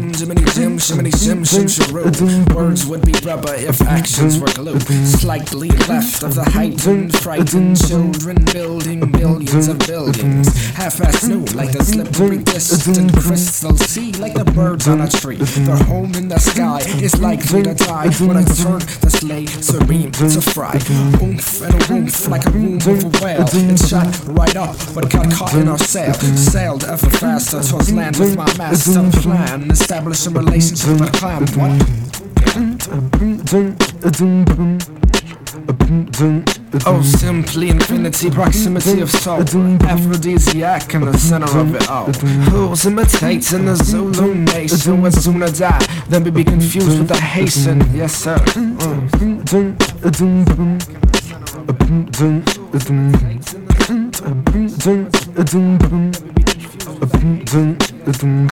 Jiminy Jim, shimmy shim, shimsharoo. Words would be rubber if actions were glue. Slightly left of the heightened, frightened children building billions of buildings. Half-assed new like the slippery distant crystal sea, like the birds on a tree. Their home in the sky is likely to die when I turn the sleigh serene to fry. Oomph and a woof like a womb of a whale. It shot right up but got caught in our sail. Sailed ever faster towards land with my master plan. Establish a relationship with a clan. What? Oh, simply infinity, proximity of soul. Aphrodisiac in the center of it all. Who's imitates in the Zulu nation would sooner die than be confused with the Haitian. Yes, sir.